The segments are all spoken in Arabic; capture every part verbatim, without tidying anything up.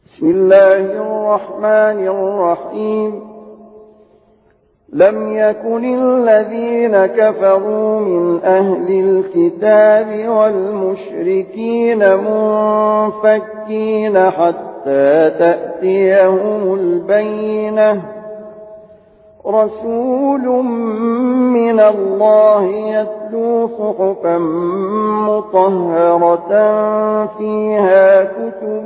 بسم الله الرحمن الرحيم لم يكن الذين كفروا من أهل الكتاب والمشركين منفكين حتى تأتيهم البينة رسول من الله يتلو صحفا مطهرة فيها كتب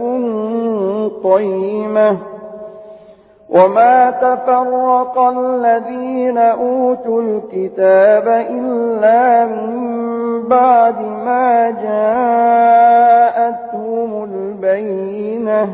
قيمة وما تفرق الذين أوتوا الكتاب إلا من بعد ما جاءتهم البينة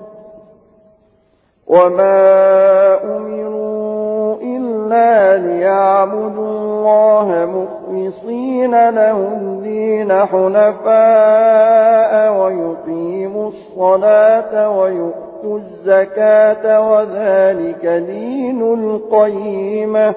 وما أمروا إلا ليعبدوا الله مخلصين له الدين حنفاء ويقيموا الصلاة ويؤتوا الزكاة وذلك دين القيمة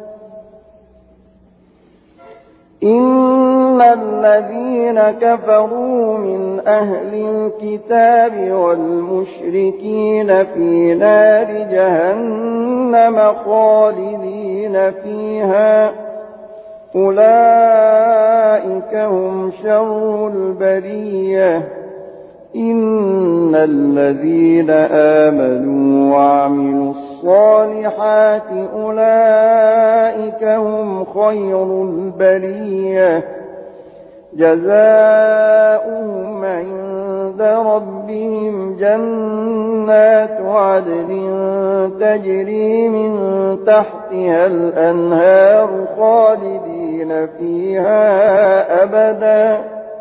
إن الذين كفروا من أهل الكتاب والمشركين في نار جهنم خالدين فيها أولئك هم شر البرية إن الذين آمنوا وعملوا الصالحات أولئك هم خير البرية جزاؤهم عند ربهم جنات عدن تجري من تحتها الأنهار خالدين فيها أبدا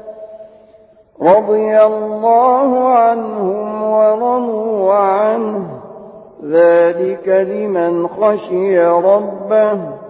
رضي الله عنهم ورضوا عنه ذلك لمن خشي ربه